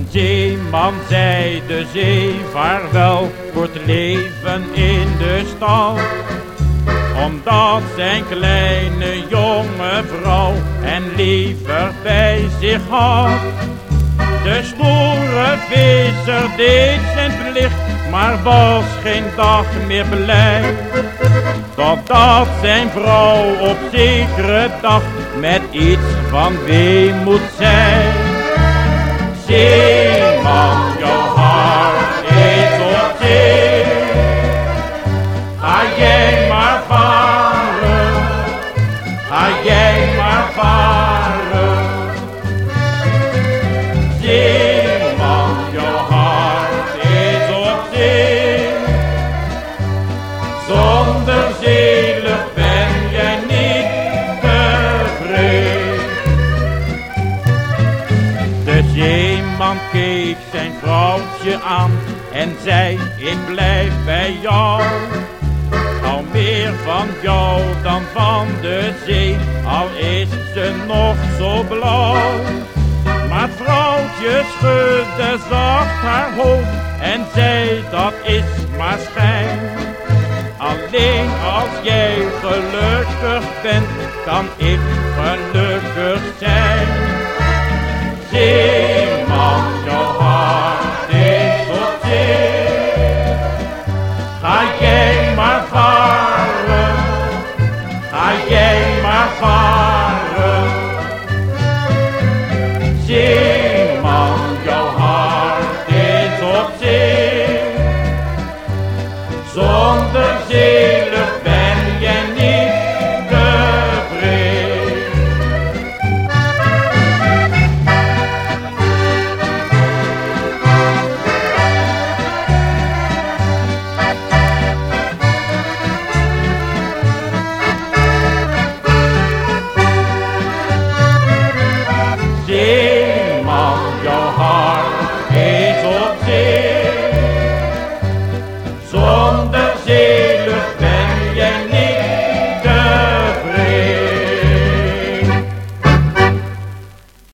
zeeman zei de zee vaarwel voor het leven in de stal, omdat zijn kleine jonge vrouw hem liever bij zich had. De snoere visser deed zijn plicht, maar was geen dag meer blij, totdat zijn vrouw op zekere dag met iets van weemoed zei: zeeman, jouw hart is op zee, ga jij maar varen, ga jij maar varen. Zeeman, jouw hart is op zee, zonder zeelucht ben jij niet tevreden. De zeeman keek zijn vrouwtje aan en zei: ik blijf bij jou. Al meer van jou dan van de zee, al is ze nog zo blauw. Maar het vrouwtje schudde zacht haar hoofd en zei: dat is maar schijn. Alleen als jij gelukkig bent, kan ik gelukkig zijn. Zeeman, jouw hart is op zee, ga jij maar varen, ga jij maar varen. Zeeman, jouw hart is op zee, zonder zeelucht ben jij niet tevreden. Zeeman, jouw hart is op zee,